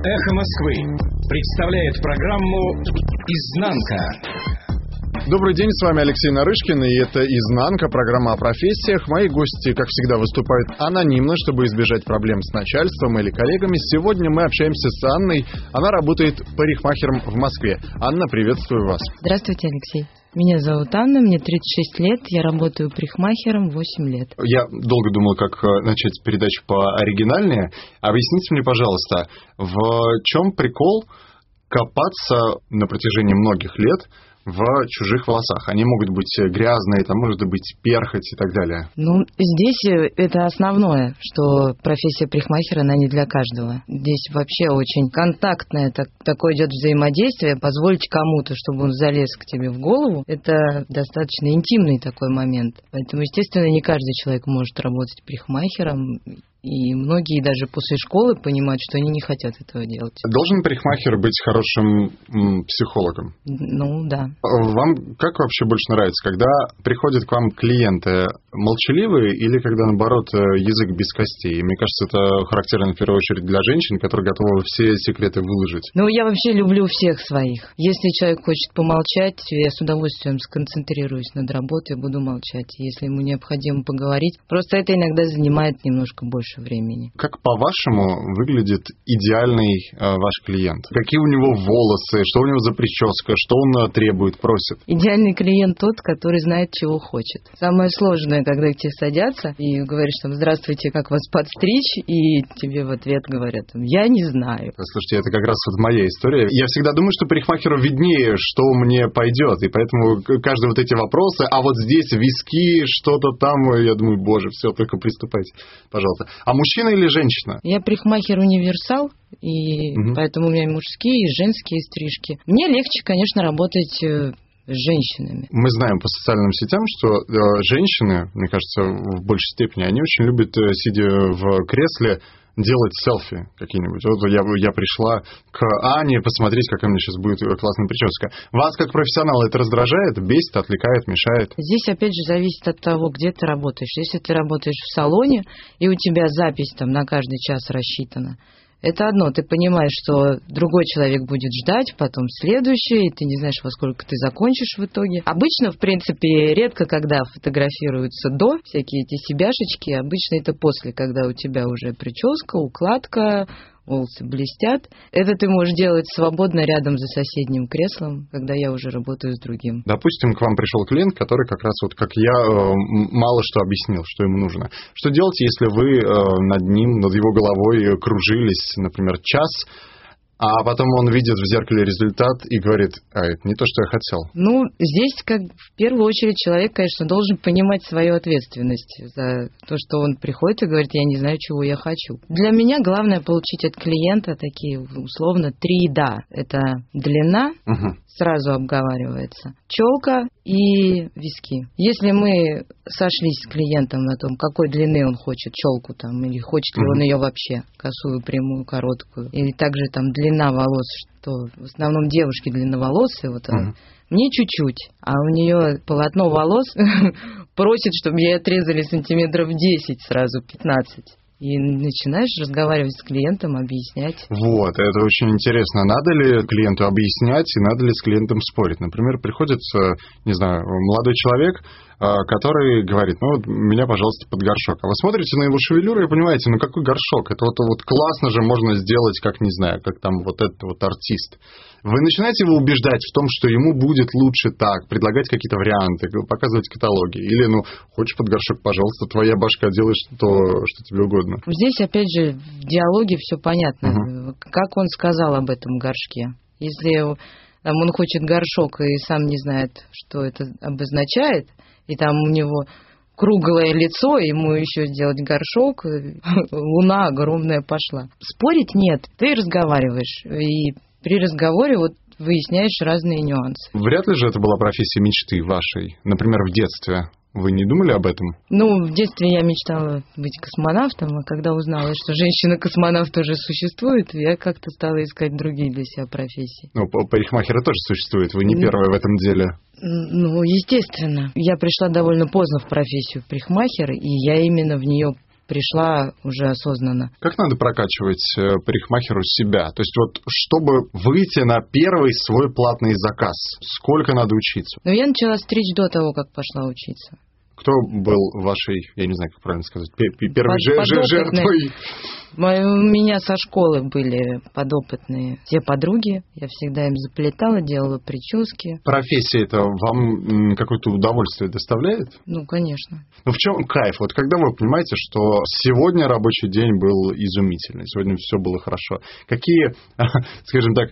Эхо Москвы представляет программу «Изнанка». Добрый день, с вами Алексей Нарышкин, и это «Изнанка», программа о профессиях. Мои гости, как всегда, выступают анонимно, чтобы избежать проблем с начальством или коллегами. Сегодня мы общаемся с Анной. Она работает парикмахером в Москве. Анна, приветствую вас. Здравствуйте, Алексей. Меня зовут Анна, мне 36 лет, я работаю парикмахером 8 лет. Я долго думал, как начать передачу пооригинальнее. Объясните мне, пожалуйста, в чем прикол копаться на протяжении многих лет в чужих волосах? Они могут быть грязные, там может быть перхоть и так далее. Ну, здесь это основное, что профессия парикмахера, она не для каждого. Здесь вообще очень контактное такое идет взаимодействие. Позволить кому-то, чтобы он залез к тебе в голову, это достаточно интимный такой момент. Поэтому, естественно, не каждый человек может работать парикмахером. И многие даже после школы понимают, что они не хотят этого делать. Должен парикмахер быть хорошим психологом? Ну, да. Вам как вообще больше нравится, когда приходят к вам клиенты молчаливые или когда, наоборот, язык без костей? Мне кажется, это характерно в первую очередь для женщин, которые готовы все секреты выложить. Ну, я вообще люблю всех своих. Если человек хочет помолчать, я с удовольствием сконцентрируюсь над работой, буду молчать. Если ему необходимо поговорить, просто это иногда занимает немножко больше времени. Как, по-вашему, выглядит идеальный ваш клиент? Какие у него волосы, что у него за прическа, что он требует, просит? Идеальный клиент тот, который знает, чего хочет. Самое сложное, когда к тебе садятся и говоришь там: здравствуйте, как вас подстричь? И тебе в ответ говорят: я не знаю. Слушайте, это как раз вот моя история. Я всегда думаю, что парикмахеру виднее, что мне пойдет, и поэтому каждые вот эти вопросы, а вот здесь виски, что-то там, я думаю, боже, все, только приступайте, пожалуйста. А мужчина или женщина? Я парикмахер-универсал, и поэтому у меня и мужские, и женские стрижки. Мне легче, конечно, работать с женщинами. Мы знаем по социальным сетям, что женщины, мне кажется, в большей степени, они очень любят, сидя в кресле, делать селфи какие-нибудь. Вот я пришла к Ане посмотреть, какая у меня сейчас будет классная прическа. Вас, как профессионала, это раздражает, бесит, отвлекает, мешает? Здесь, опять же, зависит от того, где ты работаешь. Если ты работаешь в салоне, и у тебя запись там на каждый час рассчитана, это одно, ты понимаешь, что другой человек будет ждать, потом следующий, и ты не знаешь, во сколько ты закончишь в итоге. Обычно, в принципе, редко, когда фотографируются до, всякие эти себяшечки, обычно это после, когда у тебя уже прическа, укладка, волосы блестят. Это ты можешь делать свободно рядом за соседним креслом, когда я уже работаю с другим. Допустим, к вам пришел клиент, который как раз вот как я мало что объяснил, что ему нужно. Что делать, если вы над ним, над его головой кружились, например, час, а потом он видит в зеркале результат и говорит: это не то, что я хотел? Ну, здесь в первую очередь человек, конечно, должен понимать свою ответственность за то, что он приходит и говорит: я не знаю, чего я хочу. Для меня главное получить от клиента такие, условно, 3 «да». Это длина, сразу обговаривается, челка и виски. Если мы сошлись с клиентом на том, какой длины он хочет челку там, или хочет ли он ее вообще, косую, прямую, короткую, или также там длина волос, что в основном девушки длинноволосые, вот мне чуть-чуть, а у нее полотно волос просит, чтобы ей отрезали сантиметров 10, сразу 15. И начинаешь разговаривать с клиентом, объяснять. Вот, это очень интересно. Надо ли клиенту объяснять и надо ли с клиентом спорить? Например, приходит, не знаю, молодой человек, который говорит: ну, вот меня, пожалуйста, под горшок. А вы смотрите на его шевелюру и понимаете, ну, какой горшок? Это вот классно же можно сделать, как, не знаю, как там вот этот вот артист. Вы начинаете его убеждать в том, что ему будет лучше так, предлагать какие-то варианты, показывать каталоги. Или, ну, хочешь под горшок, пожалуйста, твоя башка, делаешь то, что тебе угодно. Здесь, опять же, в диалоге все понятно. Как он сказал об этом горшке. Если там, он хочет горшок и сам не знает, что это обозначает, и там у него круглое лицо, ему еще сделать горшок, луна огромная пошла. Спорить нет, ты разговариваешь, и при разговоре вот выясняешь разные нюансы. Вряд ли же это была профессия мечты вашей, например, в детстве. Вы не думали об этом? Ну, в детстве я мечтала быть космонавтом, а когда узнала, что женщина-космонавт уже существует, я как-то стала искать другие для себя профессии. Ну, парикмахеры тоже существуют, вы не первая в этом деле. Ну, естественно. Я пришла довольно поздно в профессию парикмахера, и я именно в нее пришла уже осознанно. Как надо прокачивать парикмахеру себя? То есть вот, чтобы выйти на первый свой платный заказ, сколько надо учиться? Но я начала стричь до того, как пошла учиться. Кто был вашей, я не знаю, как правильно сказать, первой жертвой? У меня со школы были подопытные все подруги. Я всегда им заплетала, делала прически. Профессия это вам какое-то удовольствие доставляет? Ну, конечно. Ну, в чем кайф? Вот когда вы понимаете, что сегодня рабочий день был изумительный, сегодня все было хорошо. Какие, скажем так,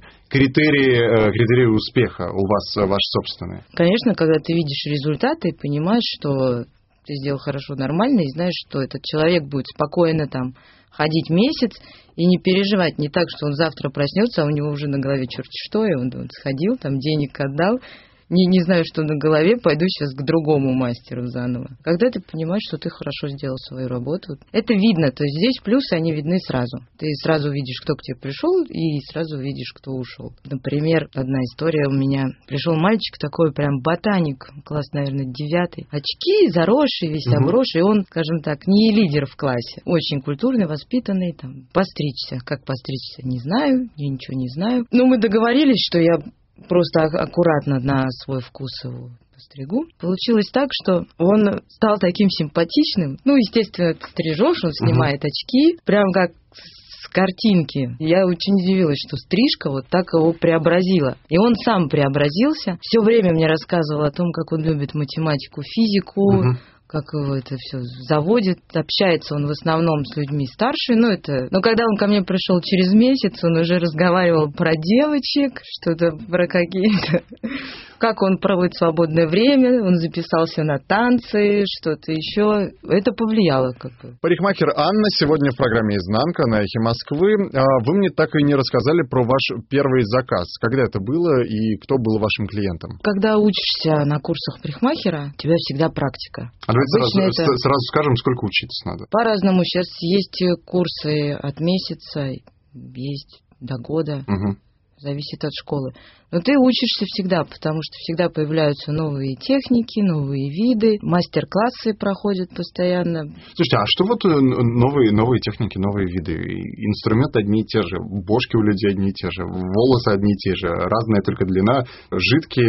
критерии успеха у вас ваши собственные? Конечно, когда ты видишь результаты и понимаешь, что ты сделал хорошо, нормально, и знаешь, что этот человек будет спокойно там ходить месяц и не переживать, не так, что он завтра проснется, а у него уже на голове черти что, и он сходил, там денег отдал, не знаю, что на голове, пойду сейчас к другому мастеру заново. Когда ты понимаешь, что ты хорошо сделал свою работу, это видно, то есть здесь плюсы, они видны сразу. Ты сразу видишь, кто к тебе пришел, и сразу видишь, кто ушел. Например, одна история у меня. Пришел мальчик такой, прям ботаник, класс, наверное, 9. Очки, заросший, весь обросший, и он, скажем так, не лидер в классе. Очень культурный, воспитанный, там, постричься. Как постричься, не знаю, я ничего не знаю. Но мы договорились, что я просто аккуратно на свой вкус его постригу. Получилось так, что он стал таким симпатичным. Ну, естественно, стрижешь, он снимает очки, прям как с картинки. Я очень удивилась, что стрижка вот так его преобразила. И он сам преобразился. Все время мне рассказывал о том, как он любит математику, физику, как его это все заводит. Общается он в основном с людьми старше. Но когда он ко мне пришел через месяц, он уже разговаривал про девочек, что-то про какие-то... Как он проводит свободное время, он записался на танцы, что-то еще. Это повлияло как-то. Парикмахер Анна сегодня в программе «Изнанка» на «Эхе Москвы». Вы мне так и не рассказали про ваш первый заказ. Когда это было и кто был вашим клиентом? Когда учишься на курсах парикмахера, у тебя всегда практика. А давайте сразу скажем, сколько учиться надо. По-разному. Сейчас есть курсы от месяца, есть до года. Зависит от школы. Но ты учишься всегда, потому что всегда появляются новые техники, новые виды, мастер-классы проходят постоянно. Слушайте, а что вот новые техники, новые виды? Инструменты одни и те же, бошки у людей одни и те же, волосы одни и те же, разная только длина, жидкие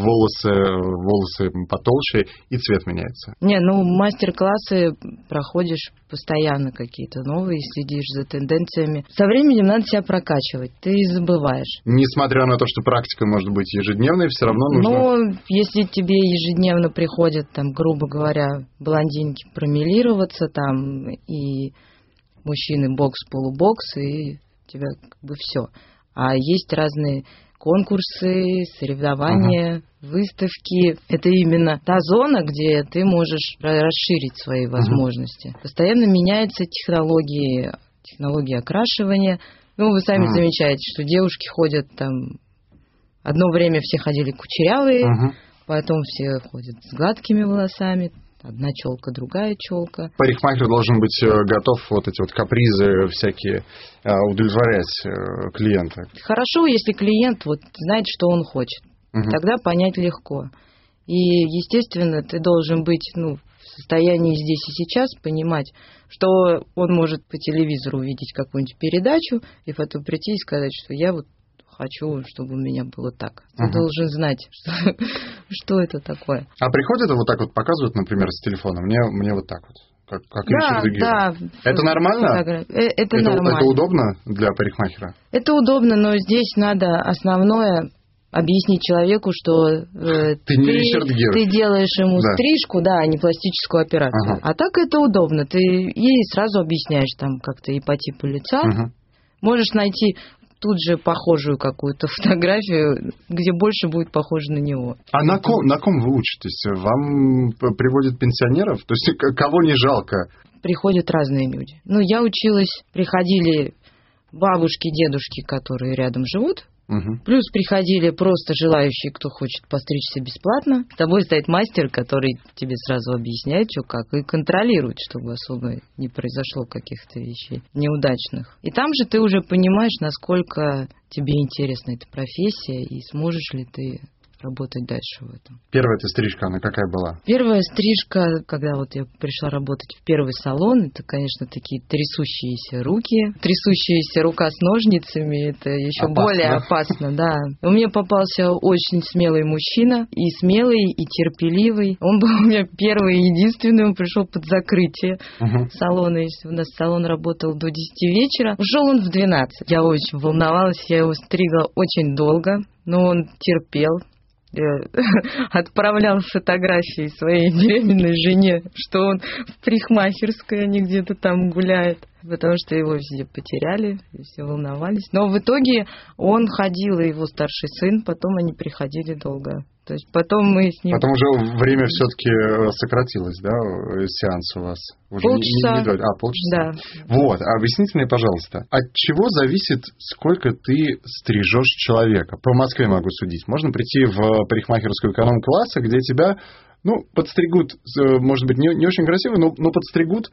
волосы потолще, и цвет меняется. Мастер-классы проходишь постоянно какие-то новые, следишь за тенденциями. Со временем надо себя прокачивать, ты забываешь. Несмотря на то, что практика может быть ежедневной, все равно нужно... Но если тебе ежедневно приходят, там, грубо говоря, блондинки промелироваться, там, и мужчины бокс-полубокс, и у тебя как бы все. А есть разные конкурсы, соревнования, выставки. Это именно та зона, где ты можешь расширить свои возможности. Постоянно меняются технологии окрашивания. Вы сами замечаете, что девушки ходят там... Одно время все ходили кучерявые, потом все ходят с гладкими волосами. Одна челка, другая челка. Парикмахер должен быть готов вот эти вот капризы всякие удовлетворять клиента. Хорошо, если клиент знает, что он хочет. Тогда понять легко. И, естественно, ты должен быть в состоянии здесь и сейчас понимать, что он может по телевизору увидеть какую-нибудь передачу и потом прийти и сказать, что я хочу, чтобы у меня было так. Ты должен знать, что это такое. А приходят вот так вот показывают, например, с телефона, мне вот так вот. Как Ричард Гир. Да. Это нормально? Это нормально. Это удобно для парикмахера? Это удобно, но здесь надо основное объяснить человеку, что ты не Ричард Гир. Ты делаешь ему стрижку, а не пластическую операцию. А так это удобно. Ты ей сразу объясняешь там как-то и по типу лица. Можешь найти тут же похожую какую-то фотографию, где больше будет похоже на него. А на ком вы учитесь? Вам приводят пенсионеров? То есть кого не жалко? Приходят разные люди. Я училась, приходили бабушки, дедушки, которые рядом живут. Плюс приходили просто желающие, кто хочет постричься бесплатно. С тобой стоит мастер, который тебе сразу объясняет, что как, и контролирует, чтобы особо не произошло каких-то вещей неудачных. И там же ты уже понимаешь, насколько тебе интересна эта профессия, и сможешь ли ты работать дальше в этом. Первая эта стрижка, она какая была? Первая стрижка, когда вот я пришла работать в первый салон, это, конечно, такие трясущиеся руки. Трясущаяся рука с ножницами, это еще опасно. Более опасно, да. У меня попался очень смелый мужчина, и смелый, и терпеливый. Он был у меня первый и единственный, он пришел под закрытие салона. Если у нас салон работал до 10 вечера, ушел он в 12. Я очень волновалась, я его стригла очень долго, но он терпел. Отправлял фотографии своей беременной жене, что он в парикмахерской, а не где-то там гуляет, потому что его все потеряли, все волновались. Но в итоге он ходил, и его старший сын, потом они приходили долго. То есть потом мы с ним... Потом уже время все-таки сократилось, да, сеанс у вас? Уже полчаса. Полчаса. Да. Вот, объясните мне, пожалуйста, от чего зависит, сколько ты стрижешь человека? По Москве могу судить. Можно прийти в парикмахерскую эконом-класса, где тебя, подстригут, может быть, не очень красиво, но подстригут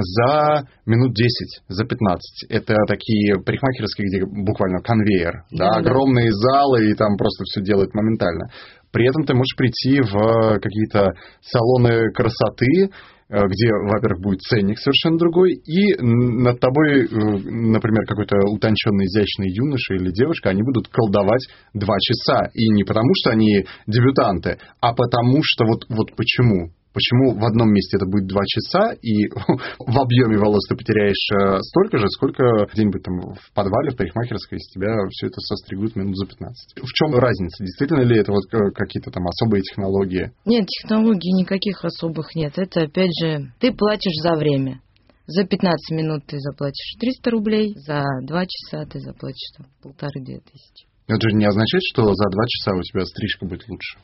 за минут 10, за 15. Это такие парикмахерские, где буквально конвейер, да, огромные залы, и там просто все делают моментально. При этом ты можешь прийти в какие-то салоны красоты, где, во-первых, будет ценник совершенно другой, и над тобой, например, какой-то утонченный, изящный юноша или девушка, они будут колдовать 2 часа. И не потому, что они дебютанты, а потому, что вот почему. Почему в одном месте это будет 2 часа, и в объеме волос ты потеряешь столько же, сколько где-нибудь там в подвале, в парикмахерской, из тебя все это состригут минут за 15. В чем разница? Действительно ли это вот какие-то там особые технологии? Нет, технологий никаких особых нет. Это, опять же, ты платишь за время. За 15 минут ты заплатишь 300 рублей, за 2 часа ты заплатишь 1500-2000. Это же не означает, что за 2 часа у тебя стрижка будет лучше?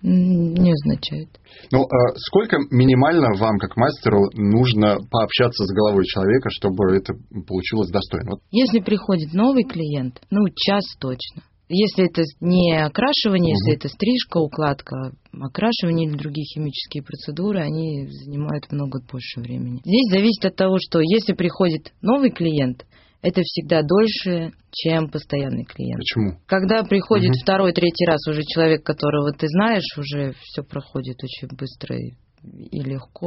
Не означает. Сколько минимально вам, как мастеру, нужно пообщаться с головой человека, чтобы это получилось достойно? Если приходит новый клиент, час точно. Если это не окрашивание, если это стрижка, укладка, окрашивание или другие химические процедуры, они занимают много больше времени. Здесь зависит от того, что если приходит новый клиент, это всегда дольше, чем постоянный клиент. Почему? Когда приходит второй, третий раз уже человек, которого ты знаешь, уже все проходит очень быстро и легко.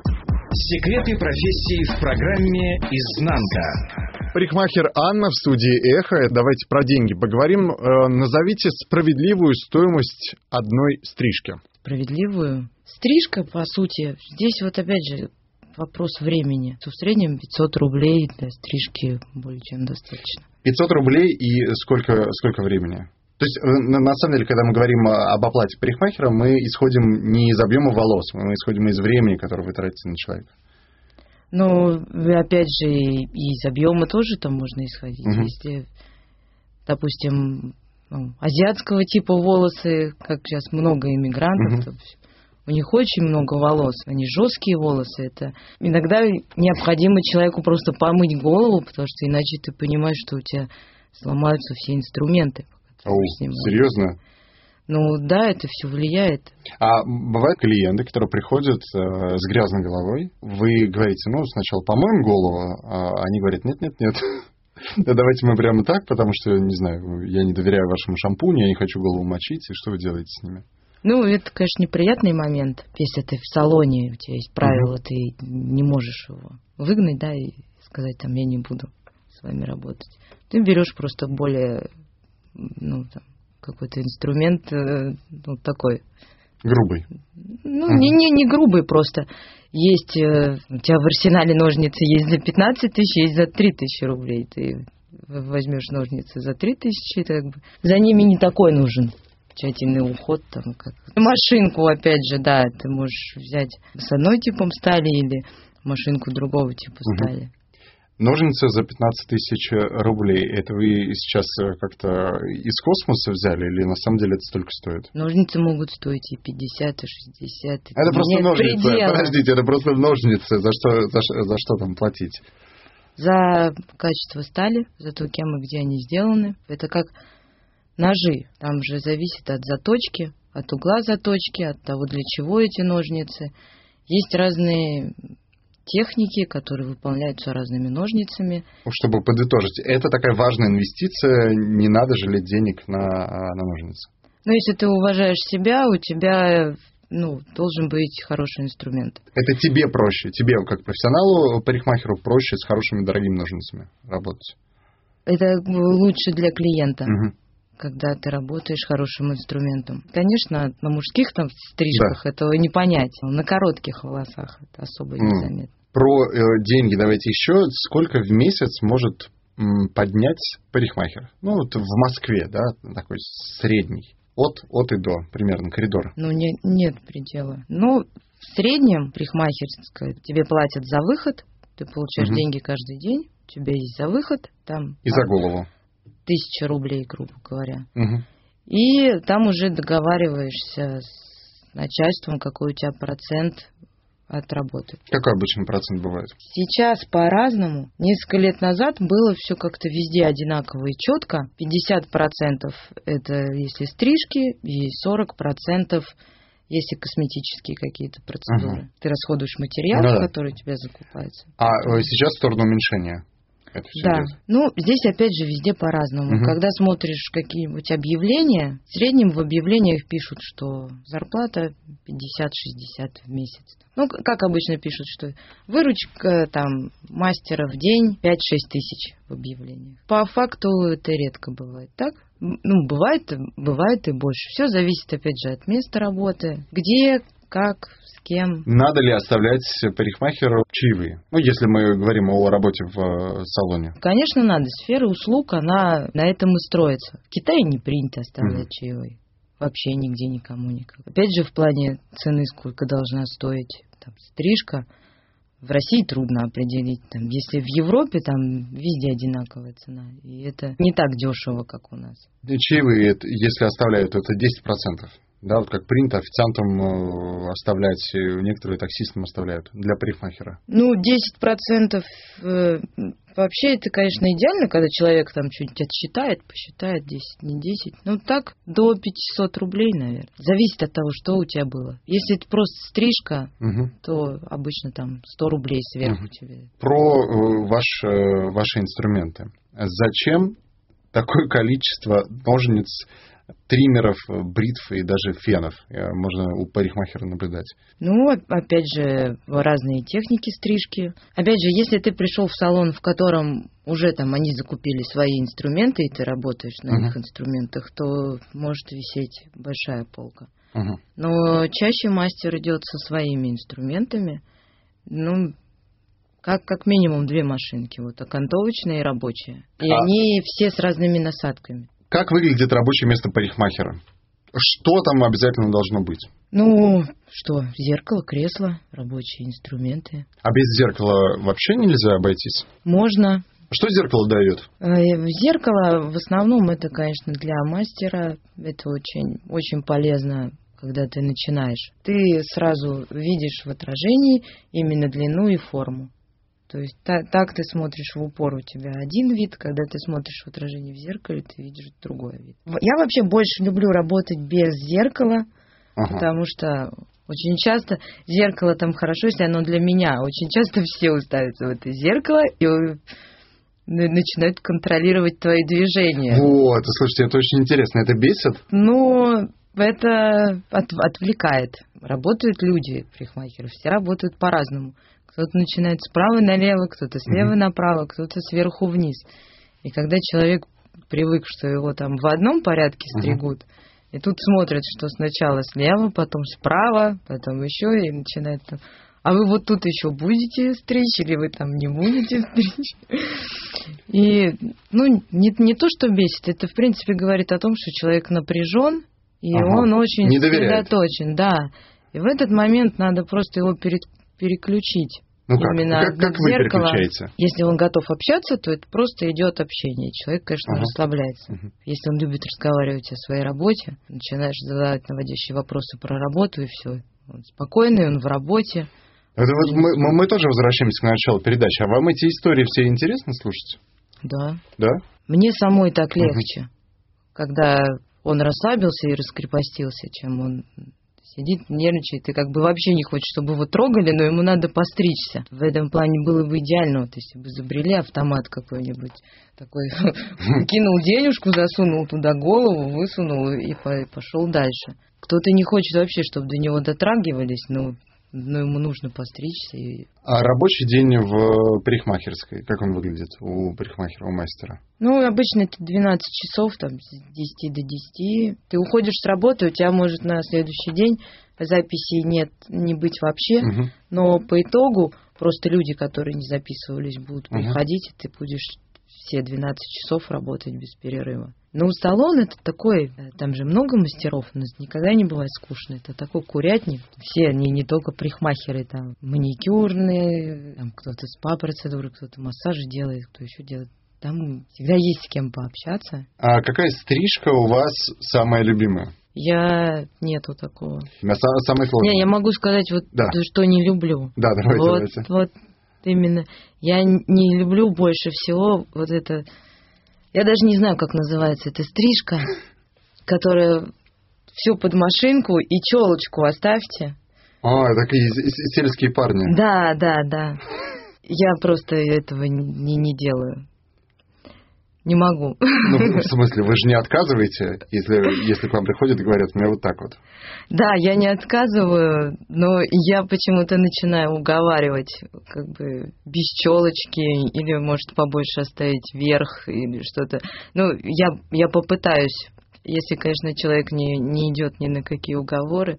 Секреты профессии в программе «Изнанка». Парикмахер Анна в студии «Эхо». Давайте про деньги поговорим. Назовите справедливую стоимость одной стрижки. Справедливую? Стрижка, по сути, здесь вот опять же вопрос времени. В среднем 500 рублей для стрижки более чем достаточно. 500 рублей и сколько времени? То есть, на самом деле, когда мы говорим об оплате парикмахера, мы исходим не из объема волос, мы исходим из времени, которое вы тратите на человека. Опять же, и из объема тоже там можно исходить. Если, допустим, азиатского типа волосы, как сейчас много иммигрантов, то у них очень много волос, они жесткие волосы. Это иногда необходимо человеку просто помыть голову, потому что иначе ты понимаешь, что у тебя сломаются все инструменты. Серьезно? Да, это все влияет. А бывают клиенты, которые приходят с грязной головой. Вы говорите, сначала помоем голову, а они говорят, нет. Да давайте мы прямо так, потому что, не знаю, я не доверяю вашему шампуню, я не хочу голову мочить. И что вы делаете с ними? Это, конечно, неприятный момент. Если ты в салоне, у тебя есть правила, ты не можешь его выгнать, да, и сказать, я не буду с вами работать. Ты берешь просто более, какой-то инструмент, такой. Грубый. Не грубый, просто есть, у тебя в арсенале ножницы есть за 15 тысяч, есть за 3 тысячи рублей. Ты возьмешь ножницы за 3 тысячи, за ними не такой нужен тщательный уход, машинку, опять же, да, ты можешь взять с одной типом стали или машинку другого типа стали. Ножницы за 15 тысяч рублей, это вы сейчас как-то из космоса взяли или на самом деле это столько стоит? Ножницы могут стоить и 50, и 60. Это просто ножницы, предела. Подождите, это просто ножницы, за что там платить? За качество стали, за то, кем и где они сделаны. Это как ножи, там же зависит от заточки, от угла заточки, от того, для чего эти ножницы. Есть разные техники, которые выполняются разными ножницами. Чтобы подытожить, это такая важная инвестиция, не надо жалеть денег на ножницы. Но если ты уважаешь себя, у тебя должен быть хороший инструмент. Это тебе проще, тебе как профессионалу, парикмахеру проще с хорошими дорогими ножницами работать? Это лучше для клиента. Угу. Когда ты работаешь хорошим инструментом. Конечно, на мужских там стрижках этого не понять. На коротких волосах это особо незаметно. Про деньги давайте еще. Сколько в месяц может поднять парикмахер? В Москве, да, такой средний. От и до, примерно, коридор. Нет предела. В среднем парикмахерская тебе платят за выход, ты получаешь деньги каждый день, у тебя есть за выход. Там, и за голову. 1000 рублей, грубо говоря. Угу. И там уже договариваешься с начальством, какой у тебя процент от работы. Какой обычно процент бывает? Сейчас по-разному. Несколько лет назад было все как-то везде одинаково и четко. 50% это если стрижки, и 40% если косметические какие-то процедуры. Ты расходуешь материал, который у тебя закупается. А сейчас в сторону уменьшения? Это все идет. Здесь опять же везде по-разному. Когда смотришь какие-нибудь объявления, в среднем в объявлениях пишут, что зарплата 50-60 в месяц. Как обычно пишут, что выручка там мастера в день 5-6 тысяч в объявлениях. По факту это редко бывает так. Бывает и больше. Все зависит опять же от места работы, где, как, с кем. Надо ли оставлять парикмахеру чаевые? Если мы говорим о работе в салоне. Конечно, надо. Сфера услуг, она на этом и строится. В Китае не принято оставлять чаевые. Вообще нигде никому никак. Опять же, в плане цены, сколько должна стоить стрижка, в России трудно определить. Если в Европе, там везде одинаковая цена. И это не так дешево, как у нас. Чаевые, если оставляют, это 10%. Да, как принято официантам оставлять, некоторые таксистам оставляют для парикмахера. 10% вообще это, конечно, идеально, когда человек там что-нибудь посчитает 10, не 10. Так до 500 рублей, наверное. Зависит от того, что у тебя было. Если это просто стрижка, то обычно там 100 рублей сверху тебе. Про ваши инструменты. Зачем такое количество ножниц, триммеров, бритв и даже фенов можно у парикмахера наблюдать? Опять же, разные техники стрижки. Опять же, если ты пришел в салон, в котором уже они закупили свои инструменты, и ты работаешь на их инструментах, то может висеть большая полка. Но чаще мастер идет со своими инструментами. Как минимум 2 машинки. Окантовочная и рабочая. И они все с разными насадками. Как выглядит рабочее место парикмахера? Что там обязательно должно быть? Зеркало, кресло, рабочие инструменты. А без зеркала вообще нельзя обойтись? Можно. Что зеркало дает? Зеркало в основном это, конечно, для мастера. Это очень, очень полезно, когда ты начинаешь. Ты сразу видишь в отражении именно длину и форму. То есть так ты смотришь в упор, у тебя один вид, когда ты смотришь в отражение в зеркале, ты видишь другой вид. Я вообще больше люблю работать без зеркала, потому что очень часто зеркало там хорошо, если оно для меня. Очень часто все уставятся в это зеркало и начинают контролировать твои движения. Слушайте, это очень интересно. Это бесит? Это отвлекает. Работают люди, парикмахеры, все работают по-разному. Кто-то начинает справа налево, кто-то слева направо, кто-то сверху вниз. И когда человек привык, что его там в одном порядке стригут, и тут смотрят, что сначала слева, потом справа, потом еще, и начинает там... А вы тут еще будете стричь, или вы там не будете стричь? И, не то, что бесит, это, в принципе, говорит о том, что человек напряжен, и он очень сосредоточен. Да. И в этот момент надо просто его переключить. Именно как вы переключаете? Если он готов общаться, то это просто идет общение. Человек, конечно, расслабляется. Если он любит разговаривать о своей работе, начинаешь задавать наводящие вопросы про работу, и все. Он спокойный, он в работе. Мы тоже возвращаемся к началу передачи. А вам эти истории все интересно слушать? Да. Да? Мне самой так легче, когда он расслабился и раскрепостился, чем он Сидит, нервничает, и как бы вообще не хочет, чтобы его трогали, но ему надо постричься. В этом плане было бы идеально, вот если бы изобрели автомат какой-нибудь такой, кинул денежку, засунул туда голову, высунул и пошел дальше. Кто-то не хочет вообще, чтобы до него дотрагивались, но ему нужно постричься. А рабочий день в парикмахерской, как он выглядит у парикмахера, у мастера? Ну, обычно это 12 часов, там, с 10 до 10. Ты уходишь с работы, у тебя может на следующий день записей не быть вообще, но по итогу просто люди, которые не записывались, будут приходить, и ты будешь все 12 часов работать без перерыва. Ну, салон это такой, там же много мастеров, у нас никогда не бывает скучно. Это такой курятник. Все, не только парикмахеры, там, маникюрные, там кто-то спа-процедуры, кто-то массажи делает, кто еще делает. Там всегда есть с кем пообщаться. А какая стрижка у вас самая любимая? Нету такого. Самый сложный? Я могу сказать, что не люблю. Да, давайте. Вот именно. Я не люблю больше всего вот это... Я даже не знаю, как называется эта стрижка, которая все под машинку и челочку оставьте. Такие сельские парни. Да. Я просто этого не делаю. Не могу. Ну, в смысле, вы же не отказываете, если к вам приходят и говорят, мне вот так вот? Да, я не отказываю, но я почему-то начинаю уговаривать, как бы без челочки, или, может, побольше оставить вверх, или что-то. Ну, я попытаюсь, если, конечно, человек не идет ни на какие уговоры,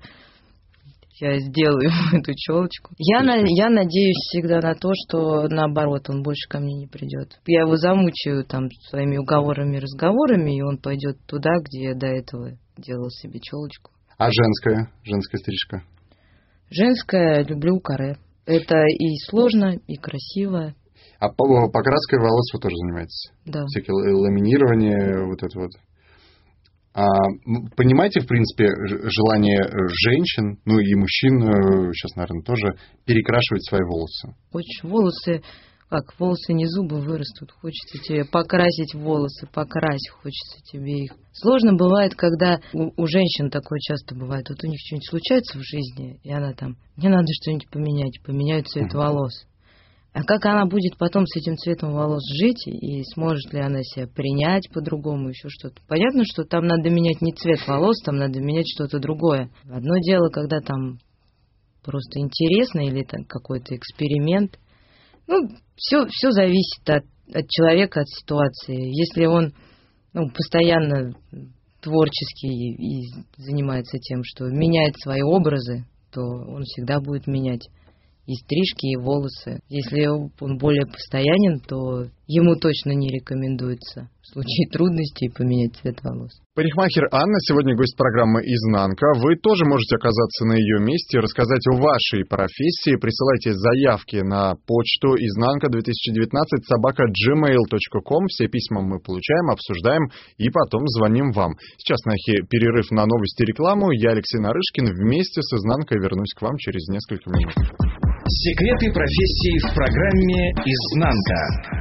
я сделаю эту челочку. Я надеюсь всегда на то, что наоборот, он больше ко мне не придет. Я его замучаю там своими уговорами, разговорами, и он пойдет туда, где я до этого делал себе челочку. А женская стрижка? Женская люблю каре. Это и сложно, и красиво. А покраской волос вы тоже занимаетесь? Да. Всякие ламинирование, вот это вот. Понимаете, в принципе, желание женщин, ну и мужчин, сейчас, наверное, тоже, перекрашивать свои волосы? Волосы не зубы вырастут. Хочется тебе покрасить волосы, покрась, хочется тебе их. Сложно бывает, когда у женщин такое часто бывает. Вот у них что-нибудь случается в жизни, и она там, мне надо что-нибудь поменяют цвет волос. А как она будет потом с этим цветом волос жить, и сможет ли она себя принять по-другому, еще что-то. Понятно, что там надо менять не цвет волос, там надо менять что-то другое. Одно дело, когда там просто интересно или там какой-то эксперимент. Ну, все зависит от человека, от ситуации. Если он постоянно творческий и занимается тем, что меняет свои образы, то он всегда будет менять и стрижки, и волосы. Если он более постоянен, то ему точно не рекомендуется в случае трудностей поменять цвет волос. Парикмахер Анна сегодня гость программы «Изнанка». Вы тоже можете оказаться на ее месте, рассказать о вашей профессии. Присылайте заявки на почту iznanka2019@gmail.com. Все письма мы получаем, обсуждаем и потом звоним вам. Сейчас на перерыв на новости и рекламу. Я, Алексей Нарышкин, вместе с «Изнанкой» вернусь к вам через несколько минут. Секреты профессии в программе «Изнанка».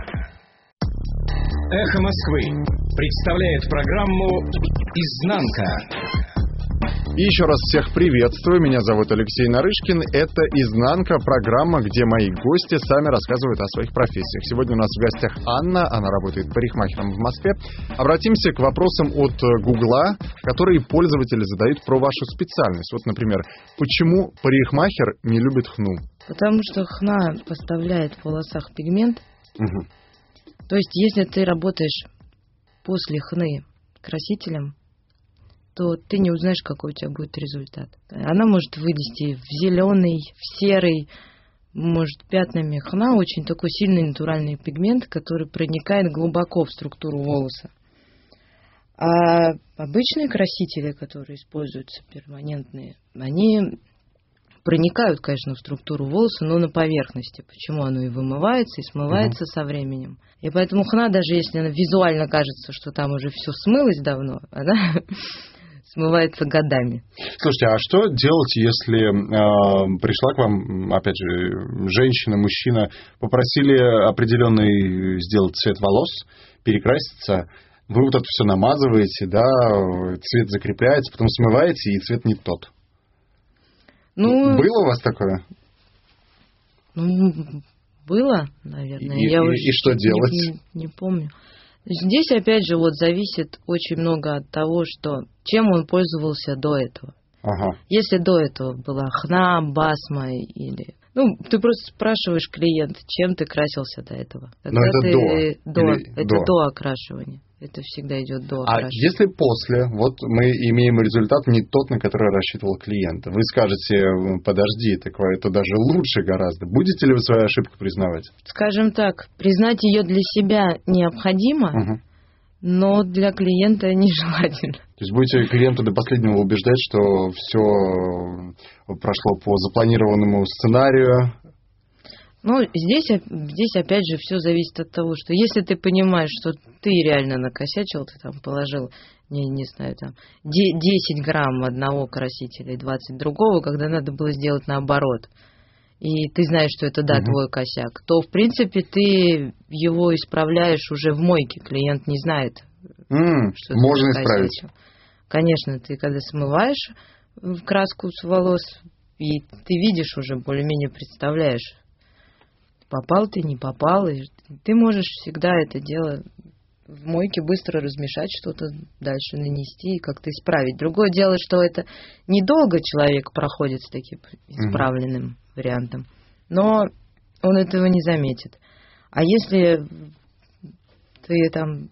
Эхо Москвы представляет программу «Изнанка». И еще раз всех приветствую. Меня зовут Алексей Нарышкин. Это «Изнанка», программа, где мои гости сами рассказывают о своих профессиях. Сегодня у нас в гостях Анна. Она работает парикмахером в Москве. Обратимся к вопросам от Гугла, которые пользователи задают про вашу специальность. Вот, например, почему парикмахер не любит хну? Потому что хна поставляет в волосах пигмент. Угу. То есть, если ты работаешь после хны красителем, то ты не узнаешь, какой у тебя будет результат. Она может вылезти в зеленый, в серый, может пятнами. Хна очень такой сильный натуральный пигмент, который проникает глубоко в структуру волоса. А обычные красители, которые используются перманентные, они проникают, конечно, в структуру волоса, но на поверхности. Почему оно и вымывается, и смывается со временем. И поэтому хна, даже если она визуально кажется, что там уже все смылось давно, она смывается годами. Слушайте, а что делать, если пришла к вам, опять же, женщина, мужчина, попросили определенный сделать цвет волос, перекраситься, вы вот это все намазываете, да, цвет закрепляется, потом смываете, и цвет не тот? Ну, было у вас такое? Ну, было, наверное. И что делать? Не помню. Здесь, опять же, вот зависит очень много от того, чем он пользовался до этого. Ага. Если до этого была хна, басма или... Ну, ты просто спрашиваешь клиента, чем ты красился до этого. Но это до окрашивания. Это всегда идет до окрашивания. А если после, вот мы имеем результат не тот, на который рассчитывал клиент, вы скажете, подожди, это даже лучше гораздо. Будете ли вы свою ошибку признавать? Скажем так, признать ее для себя необходимо, но для клиента нежелательно. То есть будете клиента до последнего убеждать, что все прошло по запланированному сценарию? Ну, здесь опять же все зависит от того, что если ты понимаешь, что ты реально накосячил, ты там положил, не знаю, там 10 грамм одного красителя и 20 другого, когда надо было сделать наоборот, и ты знаешь, что это, твой косяк, то, в принципе, ты его исправляешь уже в мойке, клиент не знает, что можно исправить. Конечно, ты когда смываешь краску с волос, и ты видишь уже, более-менее представляешь, попал ты, не попал, и ты можешь всегда это дело в мойке быстро размешать, что-то дальше нанести и как-то исправить. Другое дело, что это недолго человек проходит с таким исправленным вариантом, но он этого не заметит. А если ты там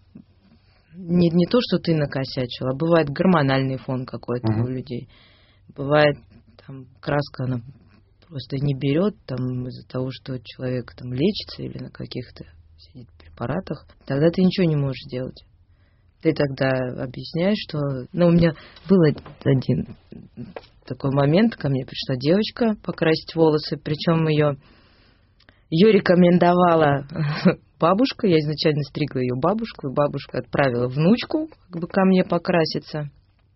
не то, что ты накосячил, а бывает гормональный фон какой-то у людей, бывает там краска, она просто не берет там из-за того, что человек там лечится или на каких-то сидит препаратах, тогда ты ничего не можешь сделать. Ты тогда объясняешь, что... Ну, у меня был один такой момент, ко мне пришла девочка покрасить волосы, причем ее рекомендовала бабушка, я изначально стригла ее бабушку, и бабушка отправила внучку как бы ко мне покраситься.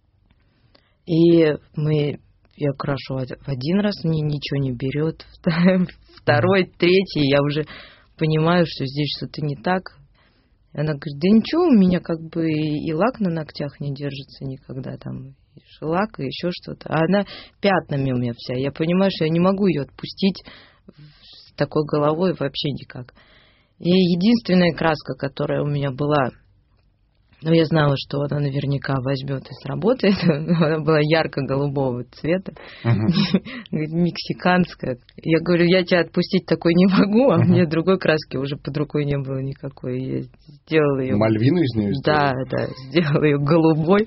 И я крашу в один раз, мне ничего не берет, второй, третий, я уже понимаю, что здесь что-то не так. И она говорит, да ничего, у меня как бы и лак на ногтях не держится никогда, там, и шелак, и еще что-то. А она пятнами у меня вся. Я понимаю, что я не могу ее отпустить с такой головой вообще никак. И единственная краска, которая у меня была, я знала, что она наверняка возьмет и сработает. Она была ярко-голубого цвета. Говорит, мексиканская. Я говорю, я тебя отпустить такой не могу, а мне другой краски уже под рукой не было никакой. Я сделала ее... Мальвину из нее сделала? Да, сделала ее голубой.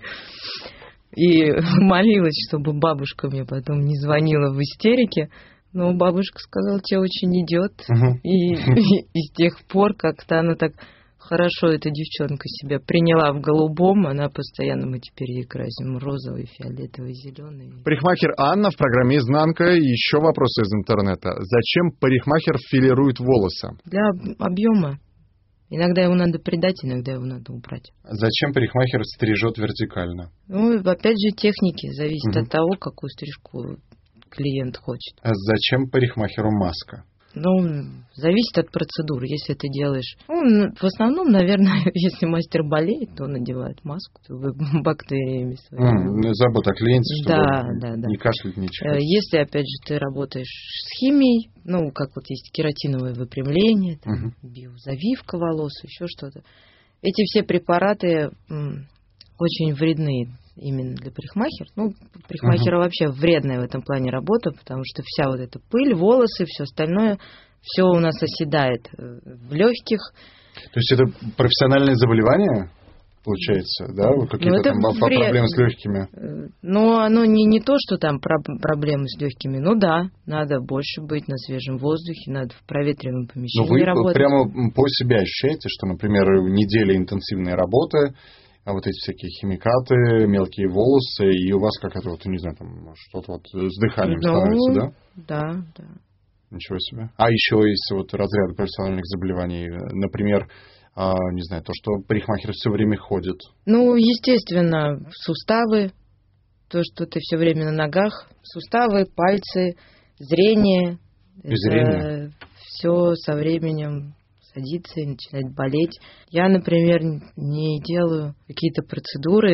И молилась, чтобы бабушка мне потом не звонила в истерике. Но бабушка сказала, тебе очень идет. И с тех пор как-то она так... Хорошо эта девчонка себя приняла в голубом, она постоянно, мы теперь ей красим розовый, фиолетовый, зеленый. Парикмахер Анна в программе «Изнанка». Еще вопросы из интернета. Зачем парикмахер филирует волосы? Для объема. Иногда его надо придать, иногда его надо убрать. Зачем парикмахер стрижет вертикально? Ну, опять же, техники. Зависит от того, какую стрижку клиент хочет. А зачем парикмахеру маска? Ну, зависит от процедуры. Если ты делаешь... Ну, в основном, наверное, если мастер болеет, то он надевает маску, чтобы бактериями своими. Забота о клиенте, чтобы да. не кашлять, не чихать. Если, опять же, ты работаешь с химией, ну, как вот есть кератиновое выпрямление, там, биозавивка волос, еще что-то. Эти все препараты очень вредны именно для парикмахера. Ну, парикмахера вообще вредная в этом плане работа, потому что вся вот эта пыль, волосы, все остальное, все у нас оседает в легких. То есть это профессиональное заболевание, получается, да? Какие-то там проблемы с легкими? Но оно не то, что там проблемы с легкими. Ну да, надо больше быть на свежем воздухе, надо в проветриваемом помещении работать. Но вы прямо по себе ощущаете, что, например, неделя интенсивной работы, а вот эти всякие химикаты, мелкие волосы, и у вас как-то вот, не знаю, там что-то вот с дыханием становится, да? Да. Ничего себе. А еще есть вот разряды профессиональных заболеваний, например, не знаю, то, что парикмахер все время ходит. Ну, естественно, суставы, то, что ты все время на ногах, суставы, пальцы, зрение. Зрение? Все со временем садится и начинает болеть. Я, например, не делаю какие-то процедуры,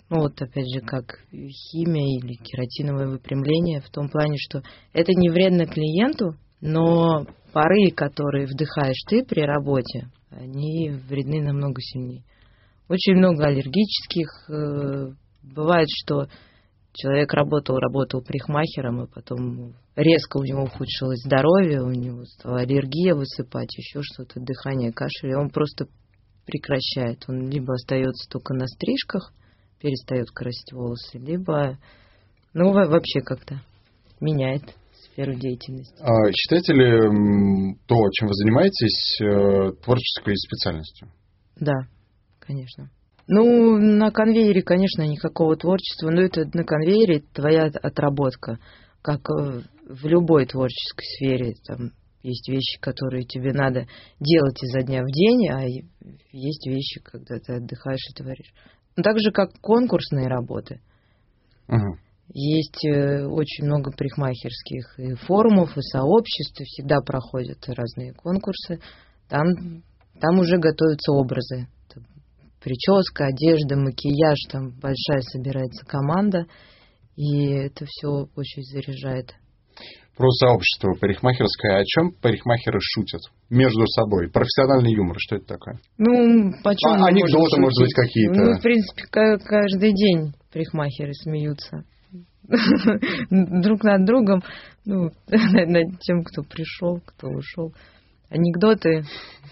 Ну вот опять же, как химия или кератиновое выпрямление, в том плане, что это не вредно клиенту, но пары, которые вдыхаешь ты при работе, они вредны намного сильнее. Очень много аллергических. Бывает, что человек работал парикмахером, и потом резко у него ухудшилось здоровье, у него стала аллергия высыпать, еще что-то, дыхание, кашель, и он просто прекращает. Он либо остается только на стрижках, перестает красить волосы, либо вообще как-то меняет сферу деятельности. Считаете ли то, чем вы занимаетесь, творческой специальностью? Да, конечно. На конвейере, конечно, никакого творчества, но это на конвейере твоя отработка, как в любой творческой сфере. Там есть вещи, которые тебе надо делать изо дня в день, а есть вещи, когда ты отдыхаешь и творишь. Так же, как конкурсные работы. Угу. Есть очень много парикмахерских и форумов, и сообществ, и всегда проходят разные конкурсы. Там уже готовятся образы. Прическа, одежда, макияж, там большая собирается команда, и это все очень заряжает. Про сообщество парикмахерское. О чем парикмахеры шутят между собой? Профессиональный юмор, что это такое? Почему? Анекдоты, может быть, какие-то? В принципе, каждый день парикмахеры смеются друг над другом, над тем, кто пришел, кто ушел. Анекдоты.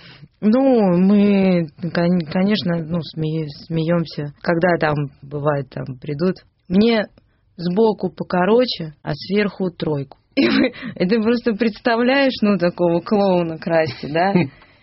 Мы, конечно, смеемся, когда там, бывает, придут. Мне сбоку покороче, а сверху тройку. И ты просто представляешь, такого клоуна Красти, да?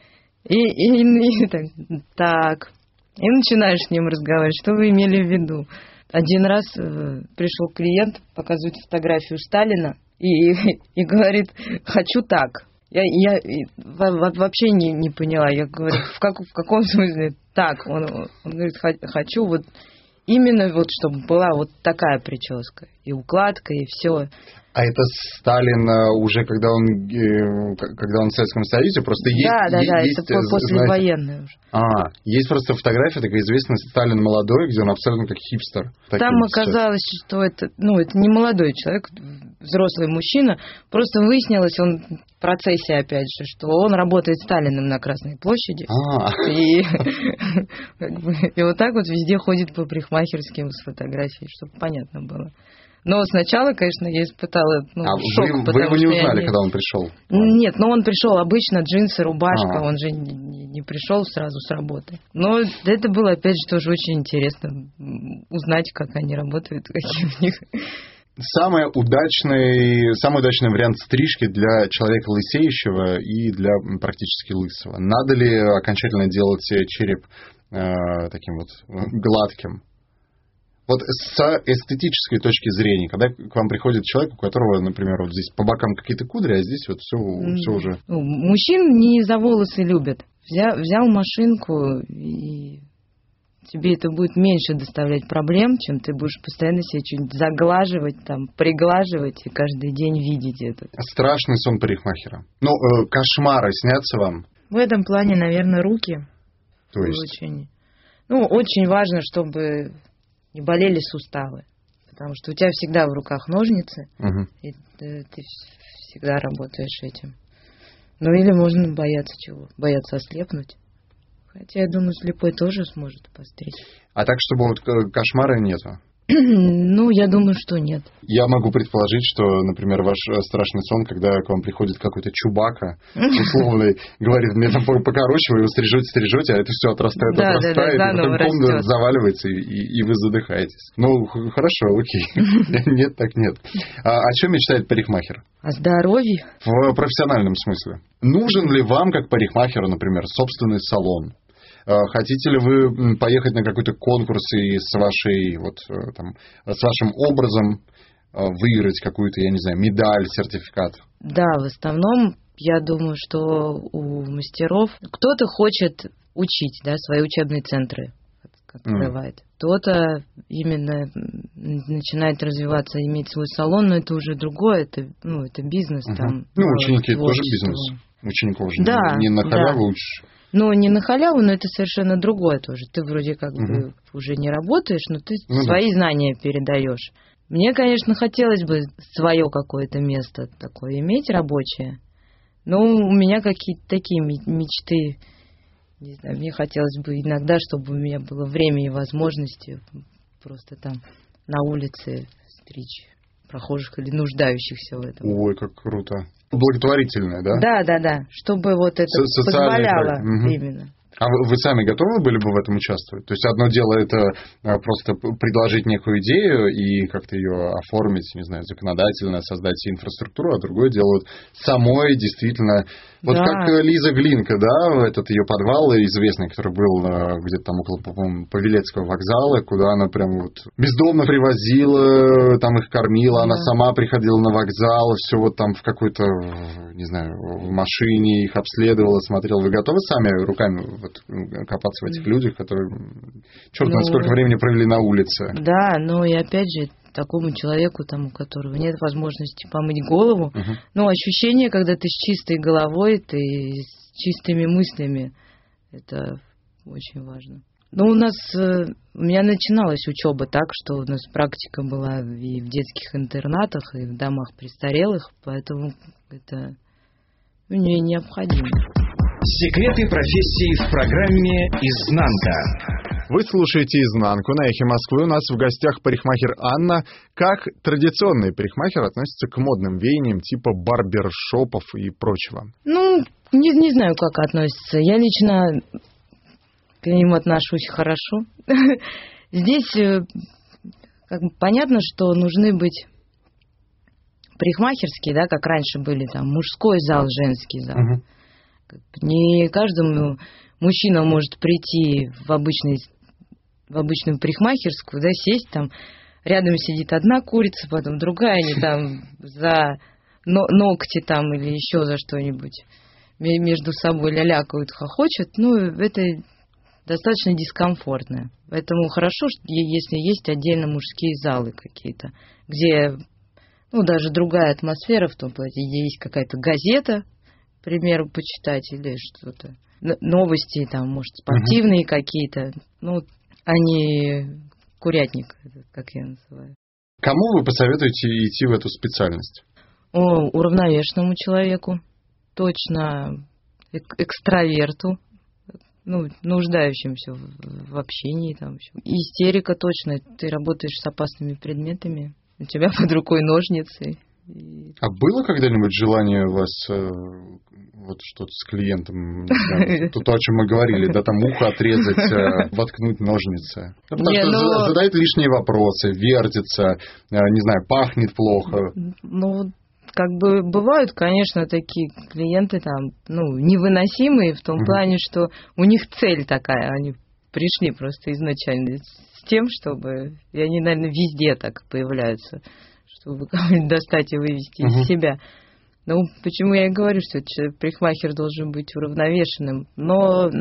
И так. И начинаешь с ним разговаривать. Что вы имели в виду? Один раз пришел клиент, показывает фотографию Сталина и говорит: хочу так. Я вообще не поняла. Я говорю, в каком смысле так? Он говорит, хочу именно чтобы была такая прическа. И укладка, и все. А это Сталин уже, когда он в Советском Союзе, просто есть... Да, есть, это послевоенное уже. Есть просто фотография такая известная, Сталин молодой, где он абсолютно как хипстер. Там оказалось, что это не молодой человек, взрослый мужчина. Просто выяснилось, он в процессе, опять же, что он работает Сталиным на Красной площади. И вот так везде ходит по парикмахерским с фотографией, чтобы понятно было. Но сначала, конечно, я испытала шок. Вы его не узнали, когда он пришел? Нет, он пришел обычно, джинсы, рубашка, он же не пришел сразу с работы. Но это было, опять же, тоже очень интересно узнать, как они работают, какие у них... Самый удачный вариант стрижки для человека лысеющего и для практически лысого. Надо ли окончательно делать череп таким гладким? С эстетической точки зрения, когда к вам приходит человек, у которого, например, здесь по бокам какие-то кудри, а здесь все уже... Мужчин не за волосы любят. Взял машинку, и тебе это будет меньше доставлять проблем, чем ты будешь постоянно себе что-нибудь заглаживать, приглаживать и каждый день видеть это. Страшный сон парикмахера. Кошмары снятся вам? В этом плане, наверное, руки. То есть? Очень важно, чтобы... не болели суставы, потому что у тебя всегда в руках ножницы, и ты всегда работаешь этим. Или можно бояться чего? Бояться ослепнуть. Хотя, я думаю, слепой тоже сможет постричь. А так, чтобы кошмара нету? Я думаю, что нет. Я могу предположить, что, например, ваш страшный сон, когда к вам приходит какой-то Чубака, условный, говорит, мне там покороче, вы его стрижете, а это все отрастает, и потом комната заваливается, и вы задыхаетесь. Хорошо, окей. Нет, так нет. А о чем мечтает парикмахер? О здоровье. В профессиональном смысле. Нужен ли вам, как парикмахеру, например, собственный салон? Хотите ли вы поехать на какой-то конкурс и с вашим образом выиграть какую-то, я не знаю, медаль, сертификат? Да, в основном, я думаю, что у мастеров кто-то хочет учить, свои учебные центры открывает. Кто-то именно начинает развиваться, иметь свой салон, но это уже другое, это бизнес. Там, ученики тоже бизнес. Учеников же не на халяву учишь. Но не на халяву, но это совершенно другое тоже. Ты вроде как бы уже не работаешь, но ты свои знания передаешь. Мне, конечно, хотелось бы свое какое-то место такое иметь рабочее. Но у меня какие-то такие мечты. Не знаю, мне хотелось бы иногда, чтобы у меня было время и возможности просто там на улице стричь прохожих или нуждающихся в этом. Ой, как круто. Благотворительное, да? Да. Чтобы вот это позволяло именно. А вы сами готовы были бы в этом участвовать? То есть одно дело это просто предложить некую идею и как-то ее оформить, не знаю, законодательно, создать инфраструктуру, а другое дело вот самой действительно... Вот как Лиза Глинка, да, этот ее подвал известный, который был где-то там около, по-моему, Павелецкого вокзала, куда она прям вот бездомно привозила, там их кормила, она сама приходила на вокзал, все вот там в какой-то, не знаю, в машине их обследовала, смотрела. Вы готовы сами руками вот копаться в этих людях, которые, черт знает, сколько времени провели на улице? Да, но и опять же, такому человеку, там, у которого нет возможности помыть голову, но ощущение, когда ты с чистой головой, ты с чистыми мыслями, это очень важно. Ну, у меня начиналась учеба так, что у нас практика была и в детских интернатах, и в домах престарелых, поэтому это мне необходимо. Секреты профессии в программе «Изнанка». Вы слушаете «Изнанку» на Эхе Москвы. У нас в гостях парикмахер Анна. Как традиционный парикмахер относится к модным веяниям типа барбершопов и прочего? Ну, не знаю, как относится. Я лично к ним отношусь хорошо. Здесь как бы понятно, что нужны быть парикмахерские, да, как раньше были там мужской зал, женский зал. Не каждому мужчина может прийти в обычную парикмахерскую, да, сесть там, рядом сидит одна курица, потом другая, они там за ногти там или еще за что-нибудь между собой лялякают, хохочут. Ну, это достаточно дискомфортно. Поэтому хорошо, если есть отдельно мужские залы какие-то, где, ну, даже другая атмосфера в том плане, где есть какая-то газета, к примеру, почитать или что-то. Новости, там, может, спортивные какие-то, ну, а не курятник, как я называю. Кому вы посоветуете идти в эту специальность? Уравновешенному человеку, точно экстраверту, ну, нуждающимся в общении. Там. Истерика точно, ты работаешь с опасными предметами, у тебя под рукой ножницы. А было когда-нибудь желание у вас вот что-то с клиентом, то, о чем мы говорили, да, там ухо отрезать, воткнуть ножницы? Потому что задают лишние вопросы, вертится, не знаю, пахнет плохо. Ну, как бы бывают, конечно, такие клиенты там, ну, невыносимые в том плане, что у них цель такая, они пришли просто изначально с тем, чтобы, и они, наверное, везде так появляются, чтобы кого-нибудь достать и вывести из себя. Ну, почему я и говорю, что парикмахер должен быть уравновешенным. Но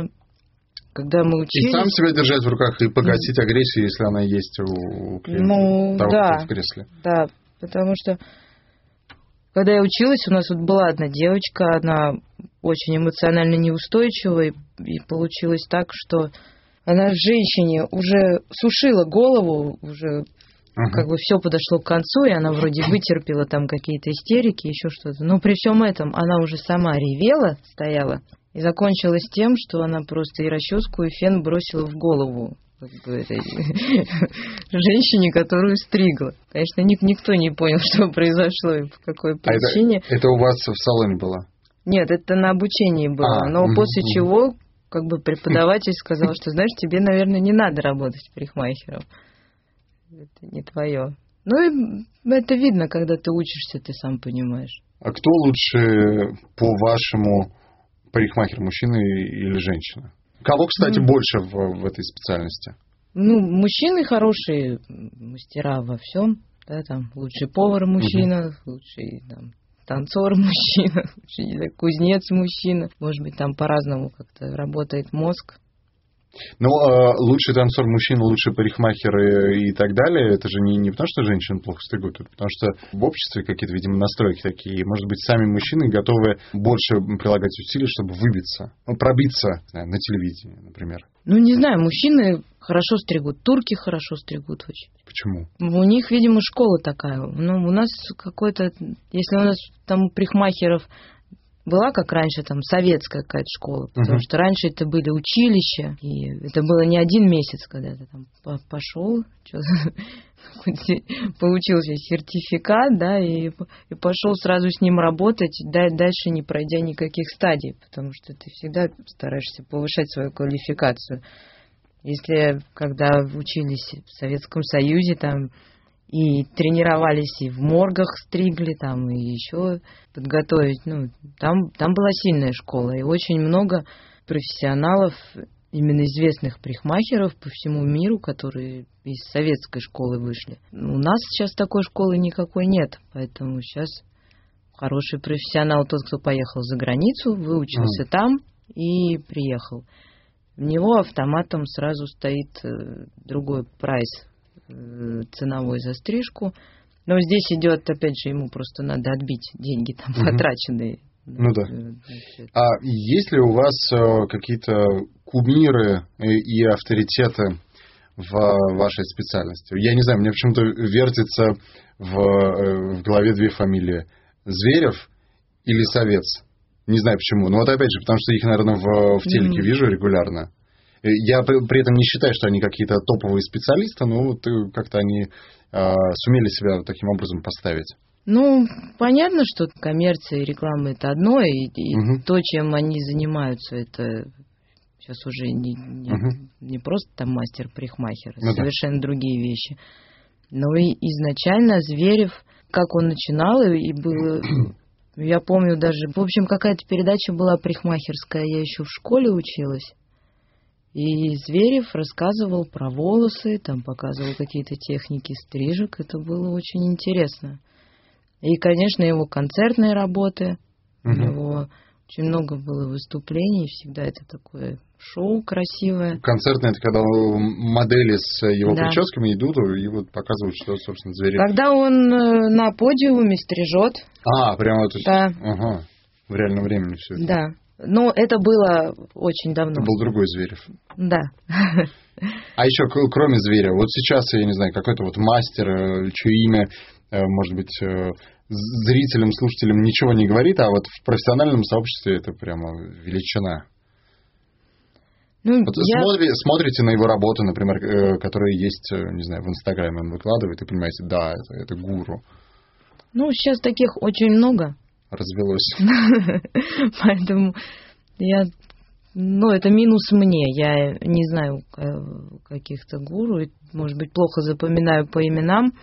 когда мы учились... И сам себя держать в руках и погасить агрессию, если она есть у клиента, кто в кресле. Да, потому что когда я училась, у нас вот была одна девочка, она очень эмоционально неустойчивая, и получилось так, что она женщине уже сушила голову, уже... Как бы все подошло к концу, и она вроде вытерпела там какие-то истерики, еще что-то. Но при всем этом она уже сама ревела, стояла, и закончилось тем, что она просто и расческу, и фен бросила в голову как бы, этой женщине, которую стригла. Конечно, никто не понял, что произошло и по какой причине. Это у вас в салоне было? Нет, это на обучении было. Но после чего как бы преподаватель сказал, что, знаешь, тебе, наверное, не надо работать парикмахером. Это не твое. Ну, и это видно, когда ты учишься, ты сам понимаешь. А кто лучше, по-вашему, парикмахер, мужчина или женщина? Кого, кстати, больше в этой специальности? Ну, мужчины хорошие мастера во всем. Да, там, лучший повар мужчина, лучший там, танцор мужчина, лучший, не знаю, кузнец мужчина. Может быть, там по-разному как-то работает мозг. Но лучший танцор мужчина, лучший парикмахер и так далее, это же не потому, что женщины плохо стригут, это потому что в обществе какие-то, видимо, настройки такие. Может быть, сами мужчины готовы больше прилагать усилий, чтобы выбиться, пробиться на телевидении, например. Не знаю, мужчины хорошо стригут, турки хорошо стригут очень. Почему? У них, видимо, школа такая. У нас какой-то, если у нас там у парикмахеров была, как раньше, там, советская какая-то школа, потому что раньше это были училища, и это было не один месяц, когда ты там пошел, получил сертификат, да, и пошел сразу с ним работать, дальше не пройдя никаких стадий, потому что ты всегда стараешься повышать свою квалификацию. Если, когда учились в Советском Союзе, там, и тренировались, и в моргах стригли, там, и еще подготовить. Там была сильная школа, и очень много профессионалов, именно известных парикмахеров по всему миру, которые из советской школы вышли. У нас сейчас такой школы никакой нет, поэтому сейчас хороший профессионал тот, кто поехал за границу, выучился там и приехал. У него автоматом сразу стоит другой прайс ценовой за стрижку. Но здесь идет, опять же, ему просто надо отбить деньги там потраченные. Да. А есть ли у вас какие-то кумиры и авторитеты в вашей специальности? Я не знаю, мне почему-то вертится в голове две фамилии. Зверев или Совец? Не знаю почему. Но опять же, потому что их, наверное, в телеке вижу регулярно. Я при этом не считаю, что они какие-то топовые специалисты, но как-то они сумели себя таким образом поставить. Понятно, что коммерция и реклама – это одно, и то, чем они занимаются, это сейчас уже не просто там мастер-парикмахер, совершенно другие вещи. Но и изначально Зверев, как он начинал, и было... Я помню даже... В общем, какая-то передача была парикмахерская, я еще в школе училась. И Зверев рассказывал про волосы, там показывал какие-то техники стрижек. Это было очень интересно. И, конечно, его концертные работы. У него очень много было выступлений. Всегда это такое шоу красивое. Концертные — это когда модели с его прическами идут и вот показывают, что, собственно, Зверев. Когда он на подиуме стрижет. Прямо вот. Да. Ага. В реальном времени все это. Да. Но это было очень давно. Это был другой Зверев. Да. А еще, кроме Зверева, вот сейчас, я не знаю, какой-то вот мастер, чье имя, может быть, зрителям, слушателям ничего не говорит, а вот в профессиональном сообществе это прямо величина. Смотрите на его работы, например, которые есть, не знаю, в Инстаграме он выкладывает, и понимаете, да, это гуру. Сейчас таких очень много. Развелось. Поэтому это минус мне. Я не знаю каких-то гуру, может быть, плохо запоминаю по именам,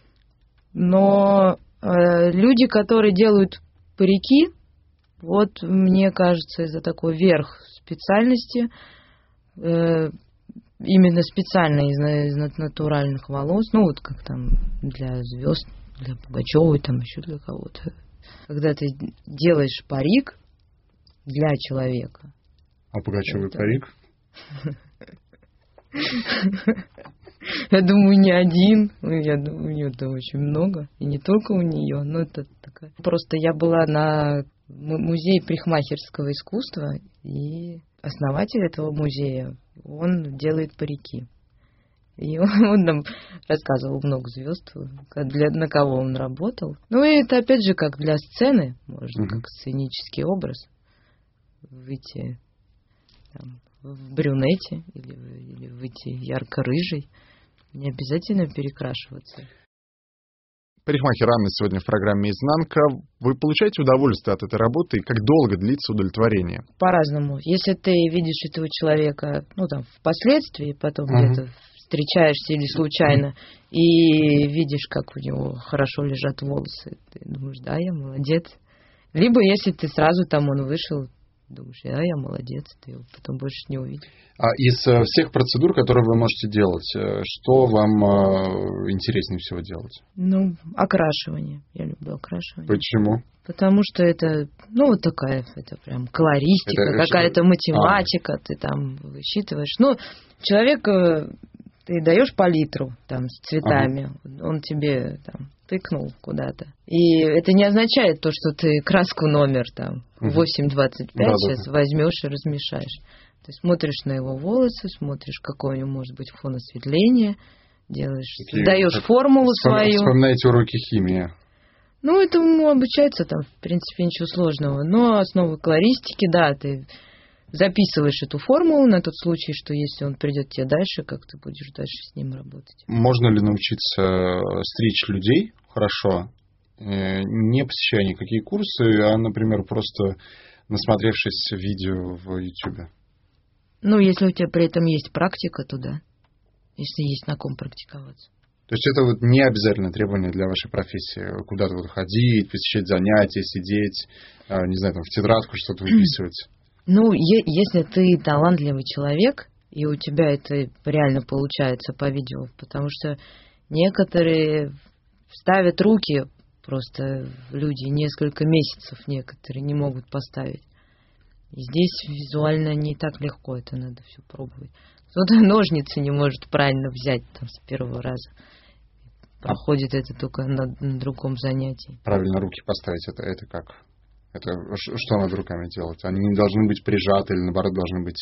но люди, которые делают парики, вот мне кажется, это такой верх специальности, именно специально из натуральных волос, вот как там для звезд, для Пугачевой, там еще для кого-то. Когда ты делаешь парик для человека. А Пугачевый парик? Я думаю, не один. Я думаю, у нее-то очень много. И не только у нее, но это такая... Просто я была на музее парикмахерского искусства, и основатель этого музея, он делает парики. И он нам рассказывал много звезд, на кого он работал. И это опять же как для сцены, можно как сценический образ выйти там, в брюнете или выйти ярко-рыжий. Не обязательно перекрашиваться. Парикмахер Анна сегодня в программе «Изнанка». Вы получаете удовольствие от этой работы, и как долго длится удовлетворение? По-разному. Если ты видишь этого человека, впоследствии, потом где-то встречаешься или случайно, и видишь, как у него хорошо лежат волосы, ты думаешь, да, я молодец. Либо если ты сразу он вышел, думаешь, я молодец, ты его потом больше не увидишь. А из всех процедур, которые вы можете делать, что вам интереснее всего делать? Ну, окрашивание. Я люблю окрашивание. Почему? Потому что это, вот такая, это прям колористика, Это какая-то математика, ты там высчитываешь. Человек, ты даешь палитру там с цветами, он тебе там тыкнул куда-то. И это не означает то, что ты краску номер там 825 сейчас возьмешь и размешаешь. Ты смотришь на его волосы, смотришь, какой у него может быть фон осветления, делаешь, даешь формулу свою. Вспоминаете уроки химии. Этому обучается там, в принципе, ничего сложного. Но основы колористики, да, ты записываешь эту формулу на тот случай, что если он придет тебе дальше, как ты будешь дальше с ним работать. Можно ли научиться стричь людей хорошо, не посещая никакие курсы, а, например, просто насмотревшись видео в YouTube? Если у тебя при этом есть практика, то да. Если есть на ком практиковаться. То есть это не обязательное требование для вашей профессии? Куда-то ходить, посещать занятия, сидеть, не знаю, там в тетрадку что-то выписывать? Если ты талантливый человек, и у тебя это реально получается по видео, потому что некоторые ставят руки, просто люди несколько месяцев некоторые не могут поставить. И здесь визуально не так легко, это надо все пробовать. Кто-то ножницы не может правильно взять там с первого раза. Проходит это только на другом занятии. Правильно руки поставить, это как? Это что надо руками делать? Они не должны быть прижаты или, наоборот, должны быть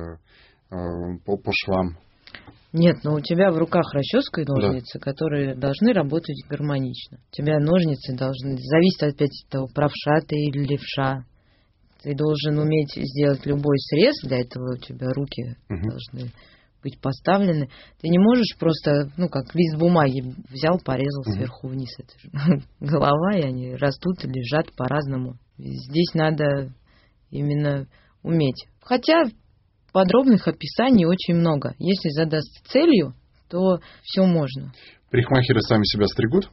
по швам? Нет, у тебя в руках расческа и ножницы, которые должны работать гармонично. У тебя ножницы должны... Зависит опять от того, правша ты или левша. Ты должен уметь сделать любой срез, для этого у тебя руки должны быть поставлены. Ты не можешь просто, как лист бумаги взял, порезал сверху вниз. Это же голова, и они растут и лежат по-разному. Здесь надо именно уметь. Хотя подробных описаний очень много. Если задастся целью, то все можно. Парикмахеры сами себя стригут?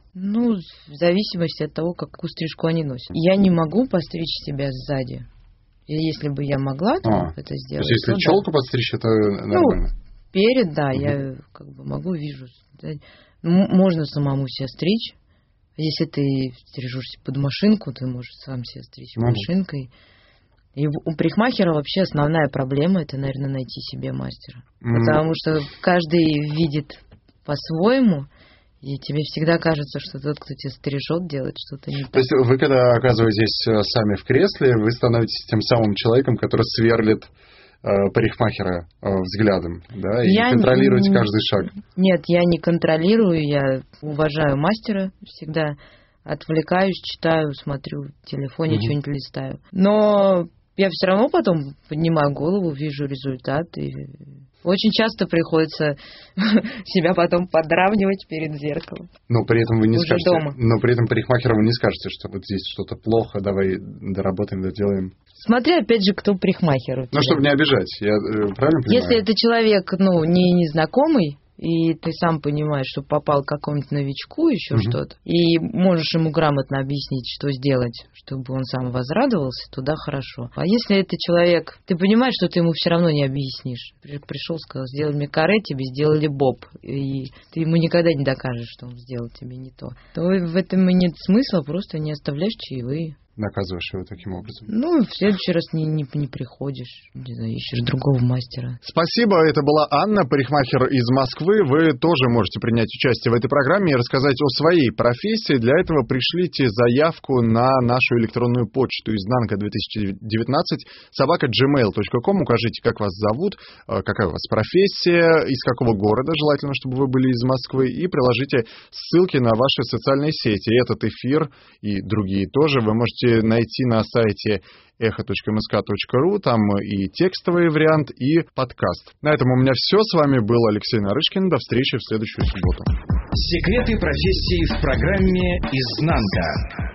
В зависимости от того, какую стрижку они носят. Я не могу постричь себя сзади. И если бы я могла это сделать... То есть, если челку подстричь, это нормально? Перед, да, я могу, вижу. Да, можно самому себя стричь. Если ты стрижешься под машинку, ты можешь сам себя стричь машинкой. И у парикмахера вообще основная проблема — это, наверное, найти себе мастера. Потому что каждый видит по-своему, и тебе всегда кажется, что тот, кто тебя стрижет, делает что-то не так. То есть вы, когда оказываетесь сами в кресле, вы становитесь тем самым человеком, который сверлит парикмахера взглядом, да, и контролируете каждый шаг? Нет, я не контролирую, я уважаю мастера всегда, отвлекаюсь, читаю, смотрю в телефоне, что-нибудь листаю. Но я все равно потом поднимаю голову, вижу результат, и очень часто приходится себя потом подравнивать перед зеркалом. Но при этом вы не скажете, дома. Но при этом парикмахеру вы не скажете, что вот здесь что-то плохо, давай доработаем, доделаем. Смотря, опять же, кто парикмахер. Чтобы не обижать, я правильно понимаю? Если это человек, не незнакомый, и ты сам понимаешь, что попал к какому-нибудь новичку, еще что-то, и можешь ему грамотно объяснить, что сделать, чтобы он сам возрадовался, то да, хорошо. А если это человек, ты понимаешь, что ты ему все равно не объяснишь. Пришел, сказал, сделай мне каре, тебе сделали боб, и ты ему никогда не докажешь, что он сделал тебе не то, то в этом и нет смысла, просто не оставляешь чаевые. Наказываешь его таким образом. В следующий раз не приходишь, не знаю, ищешь другого мастера. Спасибо, это была Анна, парикмахер из Москвы. Вы тоже можете принять участие в этой программе и рассказать о своей профессии. Для этого пришлите заявку на нашу электронную почту изнанка2019 @gmail.com. Укажите, как вас зовут, какая у вас профессия, из какого города, желательно, чтобы вы были из Москвы, и приложите ссылки на ваши социальные сети. Этот эфир и другие тоже вы можете найти на сайте echo.msk.ru, там и текстовый вариант, и подкаст. На этом у меня все. С вами был Алексей Нарышкин. До встречи в следующую субботу. Секреты профессии в программе «Изнанка».